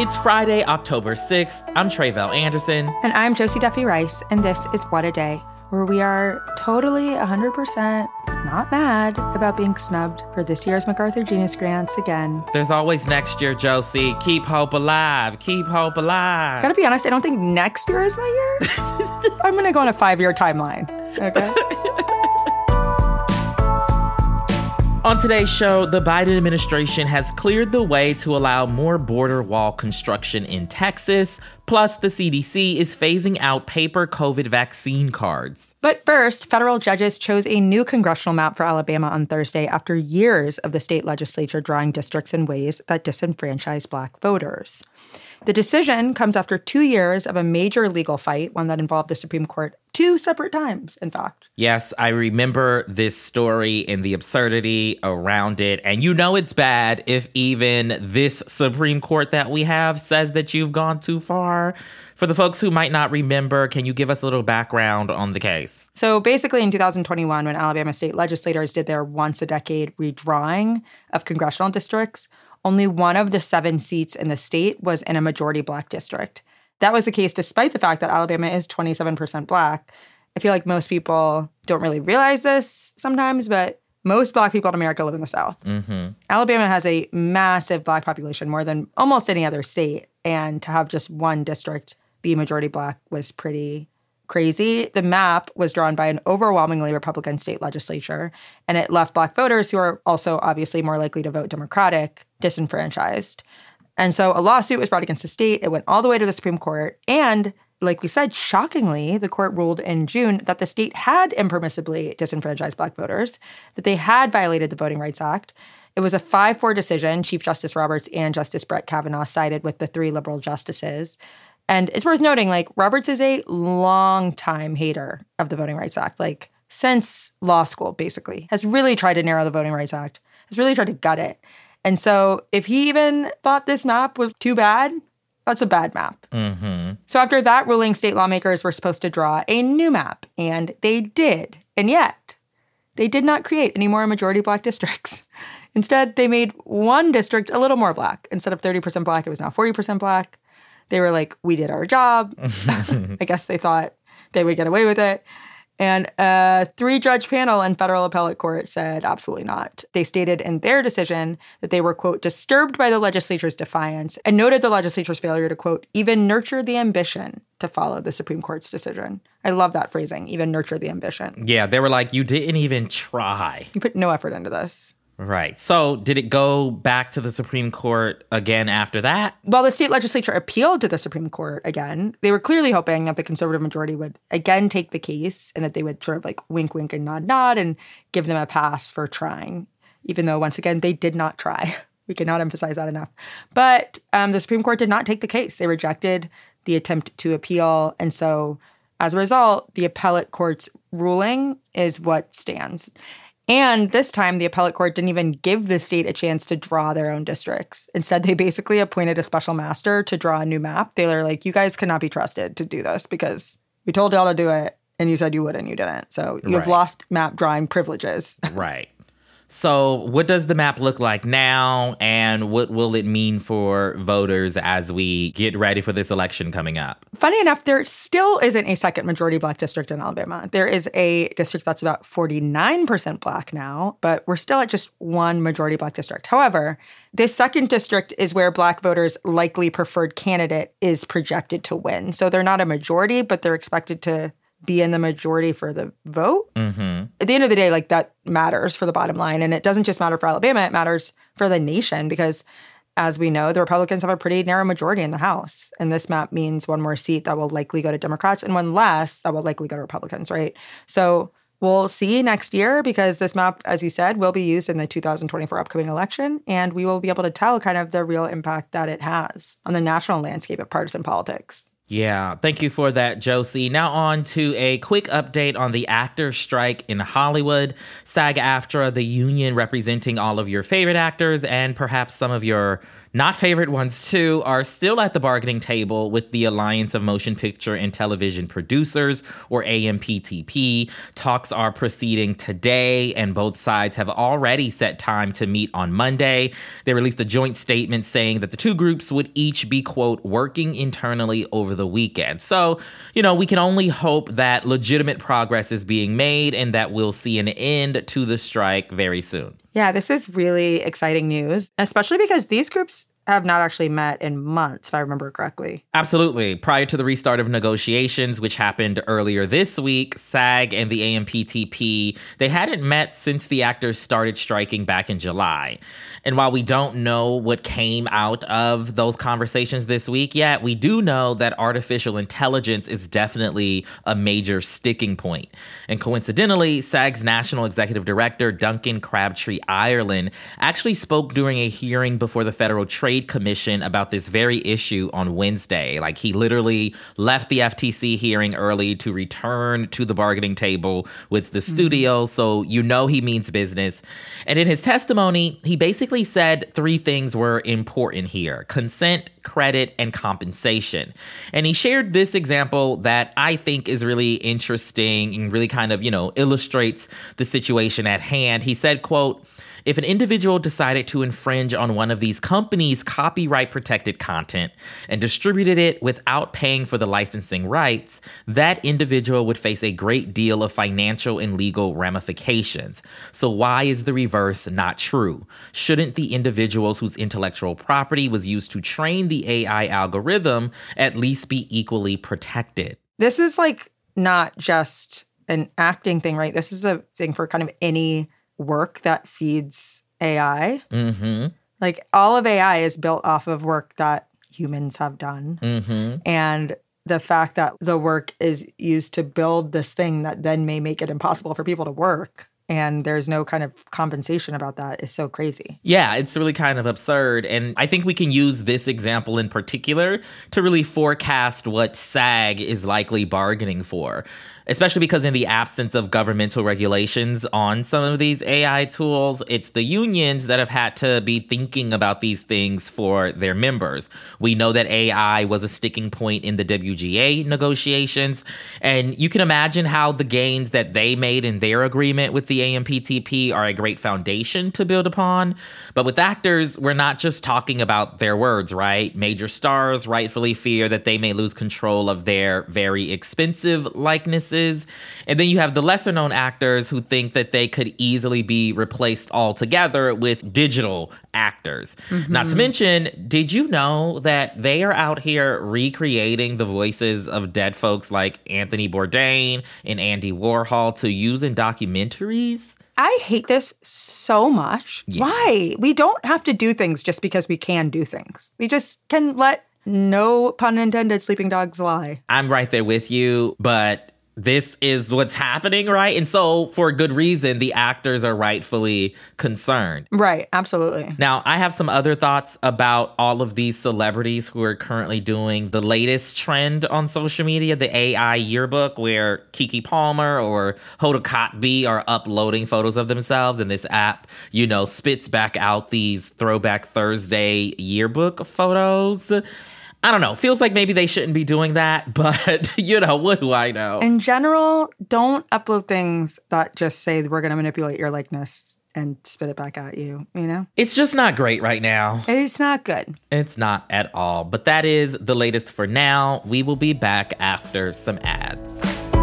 It's Friday, October 6th. I'm Tre'vell Anderson. And I'm Josie Duffy Rice, and this is What a Day, where we are totally 100% not mad about being snubbed for this year's MacArthur Genius Grants again. There's always next year, Josie. Keep hope alive. Keep hope alive. Gotta be honest, I don't think next year is my year. I'm gonna go on a 5-year timeline, okay? On today's show, the Biden administration has cleared the way to allow more border wall construction in Texas. Plus, the CDC is phasing out paper COVID vaccine cards. But first, federal judges chose a new congressional map for Alabama on Thursday after years of the state legislature drawing districts in ways that disenfranchise Black voters. The decision comes after 2 years of a major legal fight, one that involved the Supreme Court 2 separate times, in fact. Yes, I remember this story and the absurdity around it. And you know it's bad if even this Supreme Court that we have says that you've gone too far. For the folks who might not remember, can you give us a little background on the case? So basically in 2021, when Alabama state legislators did their once-a-decade redrawing of congressional districts, only one of the 7 seats in the state was in a majority Black district. That was the case despite the fact that Alabama is 27% Black. I feel like most people don't really realize this sometimes, but most Black people in America live in the South. Mm-hmm. Alabama has a massive Black population, more than almost any other state. And to have just one district be majority Black was pretty crazy. The map was drawn by an overwhelmingly Republican state legislature, and it left Black voters, who are also obviously more likely to vote Democratic, disenfranchised. And so a lawsuit was brought against the state. It went all the way to the Supreme Court. And like we said, shockingly, the court ruled in June that the state had impermissibly disenfranchised Black voters, that they had violated the Voting Rights Act. It was a 5-4 decision. Chief Justice Roberts and Justice Brett Kavanaugh sided with the 3 liberal justices. And it's worth noting, like, Roberts is a long-time hater of the Voting Rights Act, like, since law school, basically. Has really tried to narrow the Voting Rights Act, has really tried to gut it. And so if he even thought this map was too bad, that's a bad map. Mm-hmm. So after that ruling, state lawmakers were supposed to draw a new map, and they did. And yet, they did not create any more majority Black districts. Instead, they made one district a little more Black. Instead of 30% Black, it was now 40% Black. They were like, we did our job. I guess they thought they would get away with it. And a 3-judge panel in federal appellate court said absolutely not. They stated in their decision that they were, quote, disturbed by the legislature's defiance and noted the legislature's failure to, quote, even nurture the ambition to follow the Supreme Court's decision. I love that phrasing, even nurture the ambition. Yeah, they were like, you didn't even try. You put no effort into this. Right. So did it go back to the Supreme Court again after that? While the state legislature appealed to the Supreme Court again, they were clearly hoping that the conservative majority would again take the case and that they would sort of like wink, wink and nod, nod and give them a pass for trying, even though, once again, they did not try. We cannot emphasize that enough. But the Supreme Court did not take the case. They rejected the attempt to appeal. And so as a result, the appellate court's ruling is what stands. And this time, the appellate court didn't even give the state a chance to draw their own districts. Instead, they basically appointed a special master to draw a new map. They were like, you guys cannot be trusted to do this because we told y'all to do it and you said you would and you didn't. So you have lost map drawing privileges. Right. So what does the map look like now, and what will it mean for voters as we get ready for this election coming up? Funny enough, there still isn't a second majority Black district in Alabama. There is a district that's about 49% Black now, but we're still at just one majority Black district. However, this second district is where Black voters' likely preferred candidate is projected to win. So they're not a majority, but they're expected to be in the majority for the vote. Mm-hmm. At the end of the day, like, that matters for the bottom line. And it doesn't just matter for Alabama, it matters for the nation because, as we know, the Republicans have a pretty narrow majority in the House. And this map means one more seat that will likely go to Democrats and one less that will likely go to Republicans, right? So we'll see next year because this map, as you said, will be used in the 2024 upcoming election. And we will be able to tell kind of the real impact that it has on the national landscape of partisan politics. Yeah, thank you for that, Josie. Now on to a quick update on the actors' strike in Hollywood. SAG-AFTRA, the union representing all of your favorite actors and perhaps some of your Not favorite ones, too, are still at the bargaining table with the Alliance of Motion Picture and Television Producers, or AMPTP. Talks are proceeding today, and both sides have already set time to meet on Monday. They released a joint statement saying that the two groups would each be, quote, working internally over the weekend. So, we can only hope that legitimate progress is being made and that we'll see an end to the strike very soon. Yeah, this is really exciting news, especially because these groups have not actually met in months, if I remember correctly. Absolutely. Prior to the restart of negotiations, which happened earlier this week, SAG and the AMPTP, they hadn't met since the actors started striking back in July. And while we don't know what came out of those conversations this week yet, we do know that artificial intelligence is definitely a major sticking point. And coincidentally, SAG's National Executive Director, Duncan Crabtree Ireland, actually spoke during a hearing before the Federal Trade Commission about this very issue on Wednesday. Like, he literally left the FTC hearing early to return to the bargaining table with the studio, so he means business. And in his testimony, he basically said three things were important here: consent, credit, and compensation. And he shared this example that I think is really interesting and really kind of, illustrates the situation at hand. He said, quote, "If an individual decided to infringe on one of these companies' copyright-protected content and distributed it without paying for the licensing rights, that individual would face a great deal of financial and legal ramifications. So why is the reverse not true? Shouldn't the individuals whose intellectual property was used to train the AI algorithm at least be equally protected?" This is not just an acting thing, right? This is a thing for kind of any work that feeds AI. Mm-hmm. All of AI is built off of work that humans have done. Mm-hmm. And the fact that the work is used to build this thing that then may make it impossible for people to work, and there's no kind of compensation about that, is so crazy. Yeah, it's really kind of absurd. And I think we can use this example in particular to really forecast what SAG is likely bargaining for, especially because in the absence of governmental regulations on some of these AI tools, it's the unions that have had to be thinking about these things for their members. We know that AI was a sticking point in the WGA negotiations, and you can imagine how the gains that they made in their agreement with the AMPTP are a great foundation to build upon. But with actors, we're not just talking about their words, right? Major stars rightfully fear that they may lose control of their very expensive likenesses. And then you have the lesser known actors who think that they could easily be replaced altogether with digital actors. Mm-hmm. Not to mention, did you know that they are out here recreating the voices of dead folks like Anthony Bourdain and Andy Warhol to use in documentaries? I hate this so much. Yeah. Why? We don't have to do things just because we can do things. We just can let, no pun intended, sleeping dogs lie. I'm right there with you, but this is what's happening, right? And so, for good reason, the actors are rightfully concerned. Right, absolutely. Now, I have some other thoughts about all of these celebrities who are currently doing the latest trend on social media, the AI yearbook, where Keke Palmer or Hoda Kotb are uploading photos of themselves, and this app, spits back out these Throwback Thursday yearbook photos. I don't know. Feels like maybe they shouldn't be doing that, but, what do I know? In general, don't upload things that just say we're going to manipulate your likeness and spit it back at you, It's just not great right now. It's not good. It's not at all. But that is the latest for now. We will be back after some ads.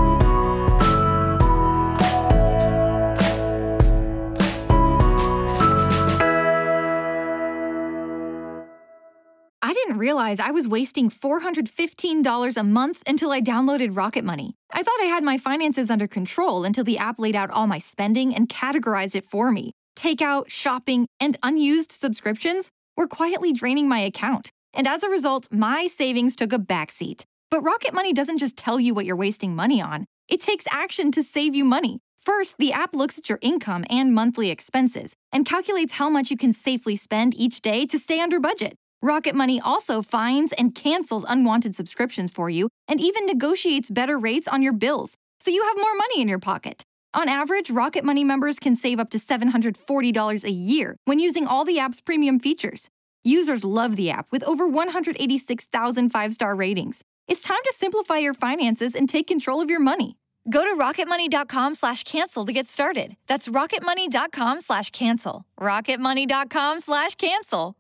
I didn't realize I was wasting $415 a month until I downloaded Rocket Money. I thought I had my finances under control until the app laid out all my spending and categorized it for me. Takeout, shopping, and unused subscriptions were quietly draining my account. And as a result, my savings took a backseat. But Rocket Money doesn't just tell you what you're wasting money on. It takes action to save you money. First, the app looks at your income and monthly expenses and calculates how much you can safely spend each day to stay under budget. Rocket Money also finds and cancels unwanted subscriptions for you and even negotiates better rates on your bills, so you have more money in your pocket. On average, Rocket Money members can save up to $740 a year when using all the app's premium features. Users love the app with over 186,000 five-star ratings. It's time to simplify your finances and take control of your money. Go to rocketmoney.com/cancel to get started. That's rocketmoney.com/cancel. rocketmoney.com/cancel.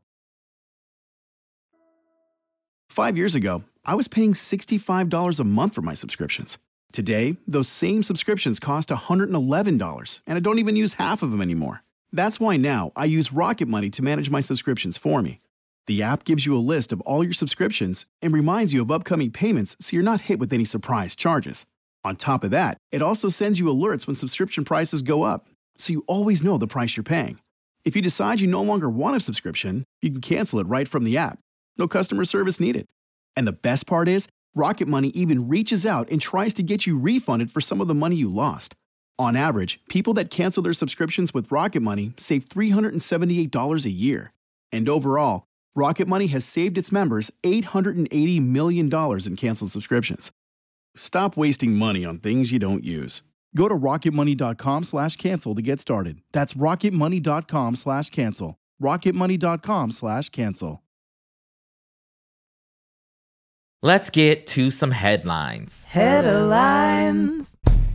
5 years ago, I was paying $65 a month for my subscriptions. Today, those same subscriptions cost $111, and I don't even use half of them anymore. That's why now I use Rocket Money to manage my subscriptions for me. The app gives you a list of all your subscriptions and reminds you of upcoming payments so you're not hit with any surprise charges. On top of that, it also sends you alerts when subscription prices go up, so you always know the price you're paying. If you decide you no longer want a subscription, you can cancel it right from the app. No customer service needed. And the best part is, Rocket Money even reaches out and tries to get you refunded for some of the money you lost. On average, people that cancel their subscriptions with Rocket Money save $378 a year. And overall, Rocket Money has saved its members $880 million in canceled subscriptions. Stop wasting money on things you don't use. Go to rocketmoney.com/cancel to get started. That's rocketmoney.com/cancel. rocketmoney.com/cancel. Let's get to some headlines. Headlines.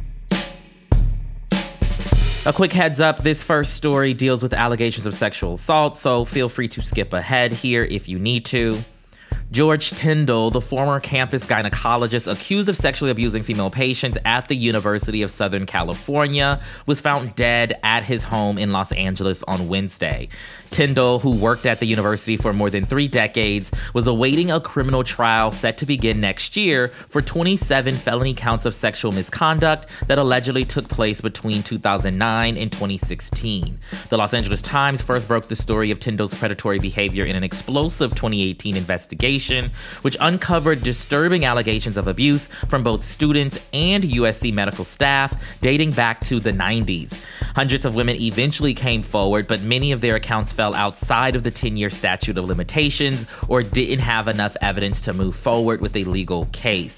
A quick heads up, this first story deals with allegations of sexual assault, so feel free to skip ahead here if you need to. George Tyndall, the former campus gynecologist accused of sexually abusing female patients at the University of Southern California, was found dead at his home in Los Angeles on Wednesday. Tyndall, who worked at the university for more than 3 decades, was awaiting a criminal trial set to begin next year for 27 felony counts of sexual misconduct that allegedly took place between 2009 and 2016. The Los Angeles Times first broke the story of Tyndall's predatory behavior in an explosive 2018 investigation, which uncovered disturbing allegations of abuse from both students and USC medical staff dating back to the 90s. Hundreds of women eventually came forward, but many of their accounts fell outside of the 10-year statute of limitations or didn't have enough evidence to move forward with a legal case.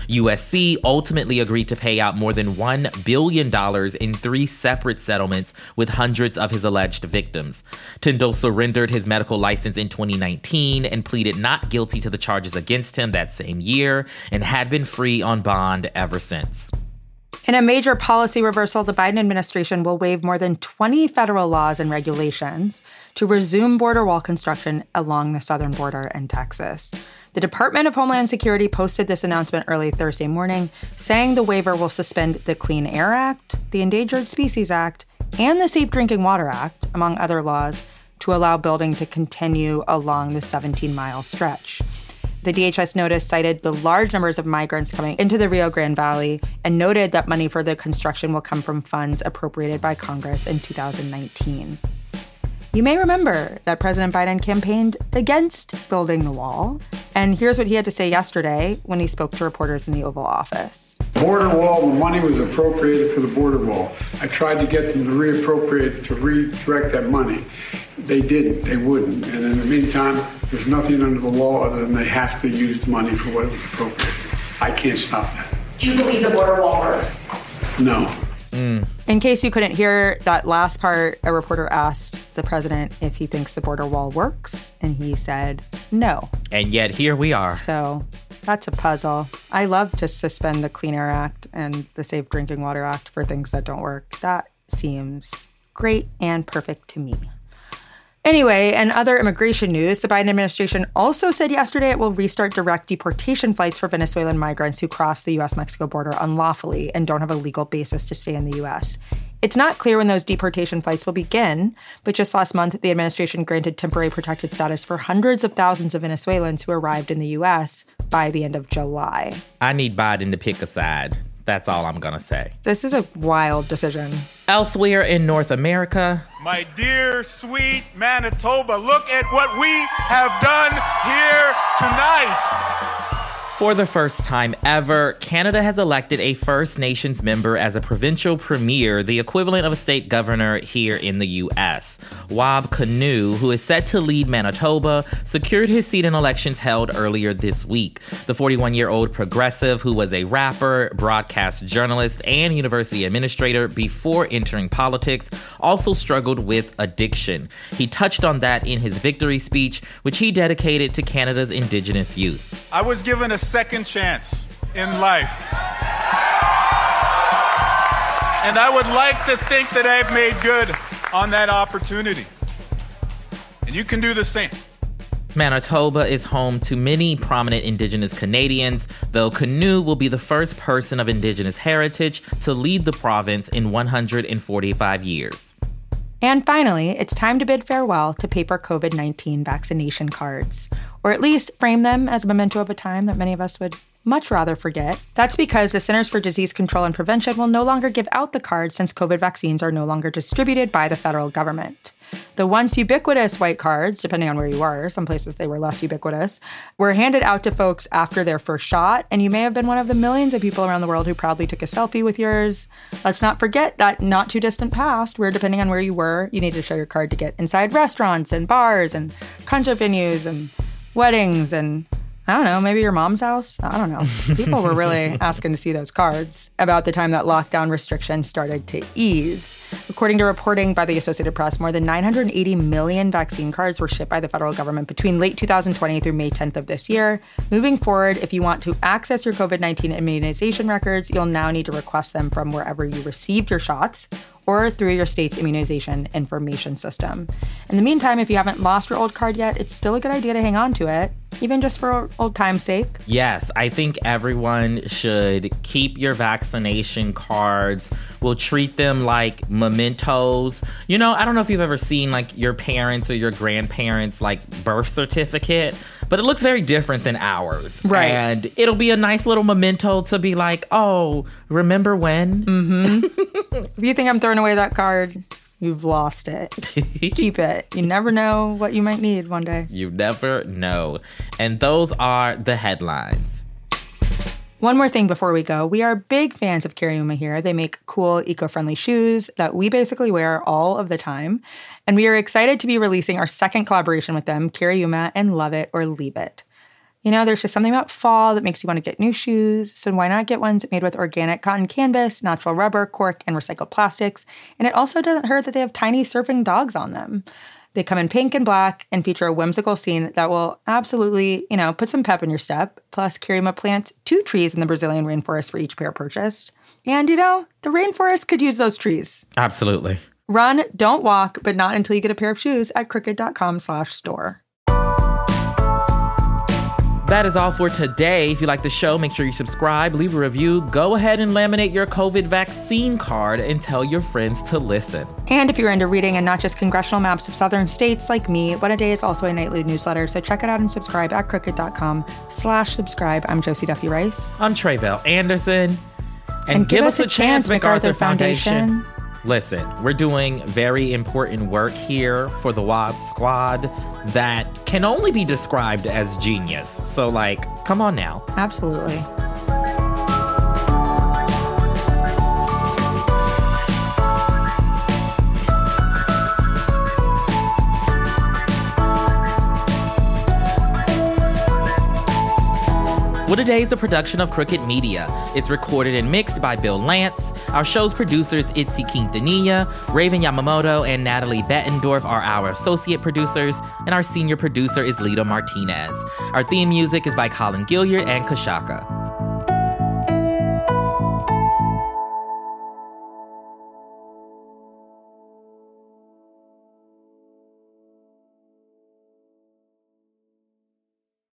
USC ultimately agreed to pay out more than $1 billion in 3 separate settlements with hundreds of his alleged victims. Tyndall surrendered his medical license in 2019 and pleaded not guilty to the charges against him that same year and had been free on bond ever since. In a major policy reversal, the Biden administration will waive more than 20 federal laws and regulations to resume border wall construction along the southern border in Texas. The Department of Homeland Security posted this announcement early Thursday morning, saying the waiver will suspend the Clean Air Act, the Endangered Species Act, and the Safe Drinking Water Act, among other laws, to allow building to continue along the 17-mile stretch. The DHS notice cited the large numbers of migrants coming into the Rio Grande Valley and noted that money for the construction will come from funds appropriated by Congress in 2019. You may remember that President Biden campaigned against building the wall, and here's what he had to say yesterday when he spoke to reporters in the Oval Office. Border wall, the money was appropriated for the border wall. I tried to get them to reappropriate, to redirect that money. They didn't, they wouldn't. And in the meantime, there's nothing under the law other than they have to use the money for what it was appropriated. I can't stop that. Do you believe the border wall works? No. In case you couldn't hear that last part, a reporter asked the president if he thinks the border wall works, and he said no. And yet here we are. So that's a puzzle. I love to suspend the Clean Air Act and the Safe Drinking Water Act for things that don't work. That seems great and perfect to me. Anyway, in other immigration news, the Biden administration also said yesterday it will restart direct deportation flights for Venezuelan migrants who cross the U.S.-Mexico border unlawfully and don't have a legal basis to stay in the U.S. It's not clear when those deportation flights will begin, but just last month, the administration granted temporary protected status for hundreds of thousands of Venezuelans who arrived in the U.S. by the end of July. I need Biden to pick a side. That's all I'm going to say. This is a wild decision. Elsewhere in North America, my dear, sweet Manitoba, look at what we have done here tonight. For the first time ever, Canada has elected a First Nations member as a provincial premier, the equivalent of a state governor here in the U.S. Wab Kinew, who is set to lead Manitoba, secured his seat in elections held earlier this week. The 41-year-old progressive, who was a rapper, broadcast journalist, and university administrator before entering politics, also struggled with addiction. He touched on that in his victory speech, which he dedicated to Canada's Indigenous youth. I was given a second chance in life. And I would like to think that I've made good on that opportunity. And you can do the same. Manitoba is home to many prominent Indigenous Canadians, though Kinew will be the first person of Indigenous heritage to lead the province in 145 years. And finally, it's time to bid farewell to paper COVID-19 vaccination cards, or at least frame them as a memento of a time that many of us would much rather forget. That's because the Centers for Disease Control and Prevention will no longer give out the cards since COVID vaccines are no longer distributed by the federal government. The once ubiquitous white cards, depending on where you were, some places they were less ubiquitous, were handed out to folks after their first shot, and you may have been one of the millions of people around the world who proudly took a selfie with yours. Let's not forget that not too distant past, where depending on where you were, you needed to show your card to get inside restaurants and bars and concert venues and weddings and I don't know, maybe your mom's house? I don't know. People were really asking to see those cards about the time that lockdown restrictions started to ease. According to reporting by the Associated Press, more than 980 million vaccine cards were shipped by the federal government between late 2020 through May 10th of this year. Moving forward, if you want to access your COVID-19 immunization records, you'll now need to request them from wherever you received your shots or through your state's immunization information system. In the meantime, if you haven't lost your old card yet, it's still a good idea to hang on to it, even just for old time's sake. Yes, I think everyone should keep your vaccination cards. We'll treat them like mementos. You know, I don't know if you've ever seen like your parents or your grandparents' like birth certificate, but it looks very different than ours. Right. And it'll be a nice little memento to be like, oh, remember when? Mm-hmm. If you think I'm throwing away that card, you've lost it. Keep it. You never know what you might need one day. You never know. And those are the headlines. One more thing before we go. We are big fans of Carry Uma here. They make cool, eco-friendly shoes that we basically wear all of the time. And we are excited to be releasing our second collaboration with them, Carry Uma and Love It or Leave It. You know, there's just something about fall that makes you want to get new shoes. So why not get ones made with organic cotton canvas, natural rubber, cork, and recycled plastics? And it also doesn't hurt that they have tiny surfing dogs on them. They come in pink and black and feature a whimsical scene that will absolutely, put some pep in your step. Plus, Carry Uma plants 2 trees in the Brazilian rainforest for each pair purchased. And, the rainforest could use those trees. Absolutely. Run, don't walk, but not until you get a pair of shoes at crooked.com/store. That is all for today. If you like the show, make sure you subscribe, leave a review, go ahead and laminate your COVID vaccine card and tell your friends to listen. And if you're into reading and not just congressional maps of southern states like me, What a Day is also a nightly newsletter, so check it out and subscribe at crooked.com/subscribe. I'm Josie Duffy Rice. I'm Tre'vell Anderson. And give us a chance, MacArthur Foundation. Listen, we're doing very important work here for the WAD Squad that can only be described as genius. So, come on now. Absolutely. What a Day is a production of Crooked Media. It's recorded and mixed by Bill Lance. Our show's producers, Itzy Quintanilla, Raven Yamamoto, and Natalie Bettendorf are our associate producers, and our senior producer is Lita Martinez. Our theme music is by Colin Gilliard and Kashaka.